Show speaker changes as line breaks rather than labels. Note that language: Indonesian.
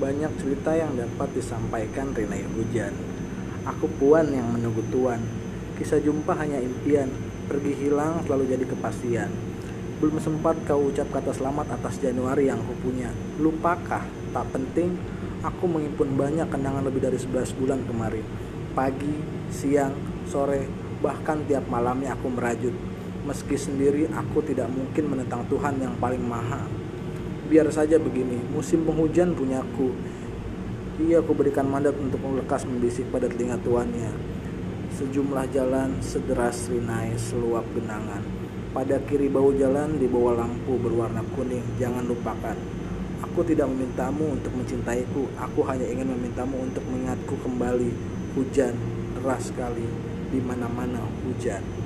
Banyak cerita yang dapat disampaikan Rinai Hujan. Aku puan yang menunggu tuan. Kisah jumpa hanya impian, pergi hilang selalu jadi kepastian. Belum sempat kau ucap kata selamat atas Januari yang kupunya. Lupakah? Tak penting, aku mengimpun banyak kenangan lebih dari 11 bulan kemarin. Pagi, siang, sore, bahkan tiap malamnya aku merajut. Meski sendiri aku tidak mungkin menentang Tuhan yang paling maha. Biar saja begini, musim penghujan punyaku. Ia aku berikan mandat untuk melekas membisik pada telinga tuannya. Sejumlah jalan, sederas rinai, seluap genangan. Pada kiri bahu jalan di bawah lampu berwarna kuning, jangan lupakan. Aku tidak memintamu untuk mencintaiku, aku hanya ingin memintamu untuk mengingatku kembali. Hujan, deras sekali, di mana-mana hujan.